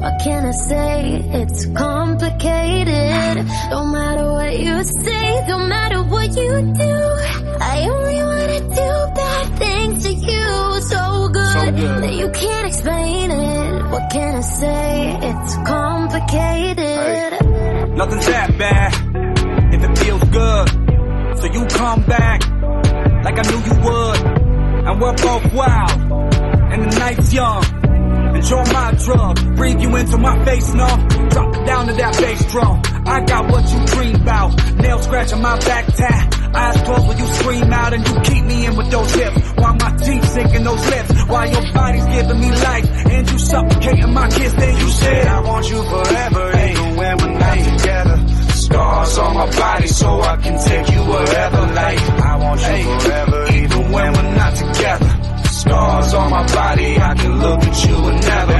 What can I say? It's complicated. No matter what you say, no matter what you do, I only wanna do bad things to you. So good that you can't explain it. What can I say? It's complicated. Hey, nothing's that bad if it feels good. So you come back like I knew you would. And we're both wild, and the night's young. Enjoy my drug, breathe you into my face, no. Drop it down to that bass drum. I got what you dream about. Nails scratching my back tat. Eyes closed when you scream out and you keep me in with those hips. While my teeth sink in those lips. While your body's giving me life and you suffocating my kiss. Then you said I want you forever, even when we're not together. Scars on my body so I can take you wherever. Like I want you forever, even when we're not together. Scars on my body, I can look at you and never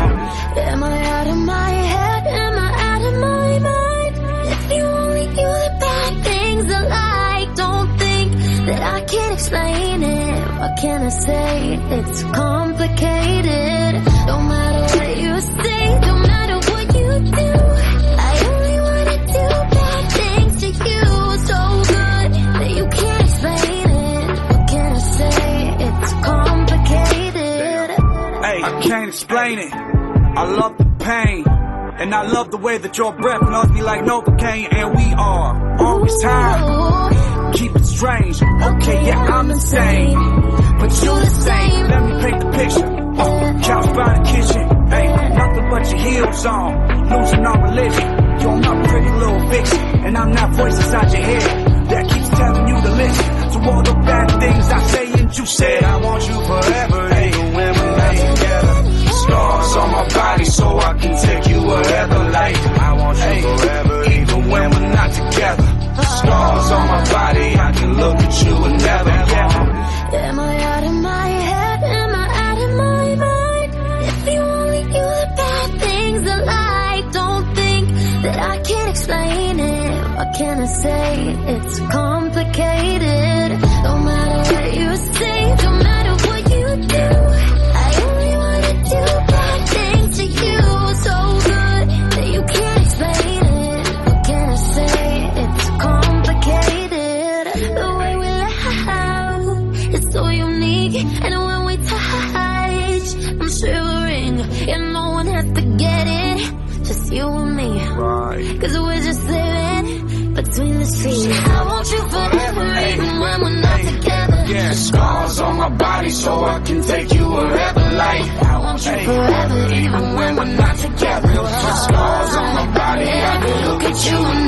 Am I out of my head? Am I out of my mind? If you only knew the bad things I like, don't think that I can't explain it. What can I say? It's complicated. No matter what you say, no matter what you do, I only wanna do bad things to you. So good that you can't explain it. What can I say? It's complicated. Hey, I can't explain it. I love the pain, and I love the way that your breath melts me like Novocaine. And we are always tired. Keep it strange. Okay, yeah, I'm insane, but you the same. Let me paint the picture. Couch by the kitchen. Hey, nothing but your heels on. Losing our religion. You're my pretty little vixen, and I'm that voice inside your head that keeps telling you to listen to all the bad things I say. And you said I want you forever, even when we're not together. Scars on my body so I can take you wherever. Like I want you forever, even when we're not together. Scars on my body, I can look at you and never Am I out of my head? Am I out of my mind? If you only knew the bad things I like, don't think that I can't explain it. What can I say? It's complicated. No matter what you say, no matter what you do, I only wanna do bad things to you. So good that you can't explain it. What can I say? It's complicated. The way we laugh is so unique, and when we touch, I'm shivering, and no one has to get it, just you and me. Cause we're just living between the streets. I want you forever, even when we're not together. Yeah, scars on my body so I can take you wherever. Like I want you forever, even when we're not together. Scars on my body, I can look at you and